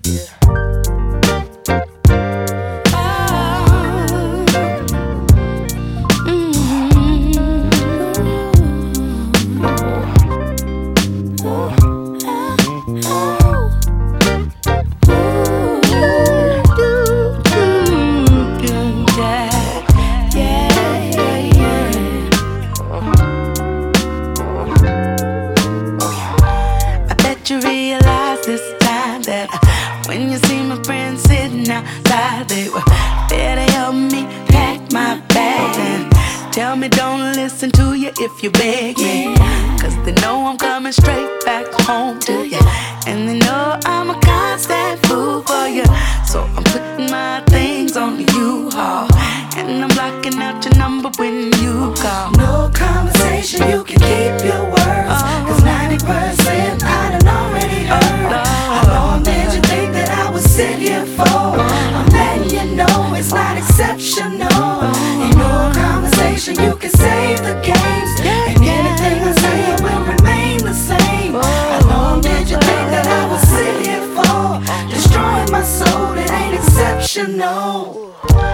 You realize this time that when you see my friends sitting outside, they were there to help me pack my bags and tell me don't listen to you if you beg me, cause they know I'm coming straight back home to you, and they know I'm a constant fool for you. So I'm putting my things on the U-Haul, and I'm blocking out your number when you call. No conversation, you can keep your words, cause 90% I done already heard. How long did you think that I would sit here for? I'm letting you know it's not exceptional. In no conversation, you can save the games, and anything I say will remain the same. How long did you think that I would sit here for? Destroying my soul, it ain't exceptional.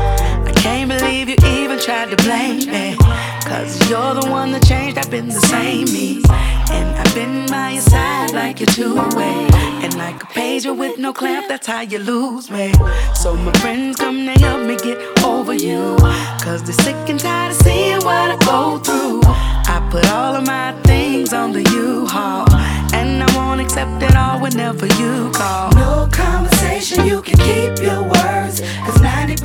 I can't believe you even tried to blame me, cause you're the one that changed, I've been the same me. And I've been by your side like you're two-way, and like a pager with no clamp, that's how you lose me. So my friends come to help me get over you, cause they're sick and tired of seeing what I go through. I put all of my things on the U-Haul, and I won't accept it all whenever you call. No conversation, you can keep your words, cause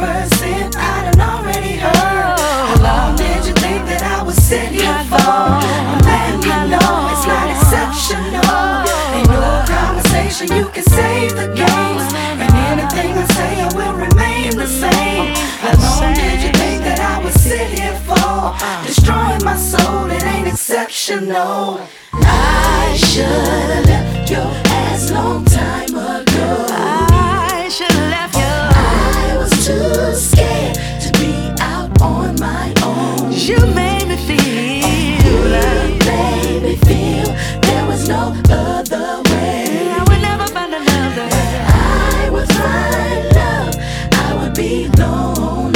90% I done already heard. How long did you think that I would sit here for? I'm letting you know it's not exceptional. Ain't no conversation, you can save the games, and anything I say will remain the same. How long did you think that I would sit here for? Destroying my soul, it ain't exceptional. I should've left your ass long time ago. I should've left you. I was too scared to be out on my own. You made me feel, You made me feel there was no other way. I would never find another. I would find love, I would be lonely.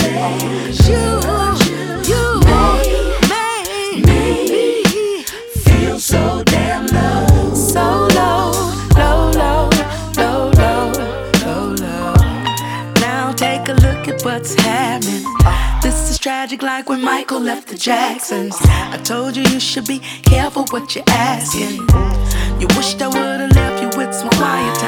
You made me feel so damn low. So low, low, low, low, low, low, low. Now take a look at what's happening. This is tragic, like when Michael left the Jacksons. I told you you should be careful what you're asking. You wished I would've left you with some quiet time.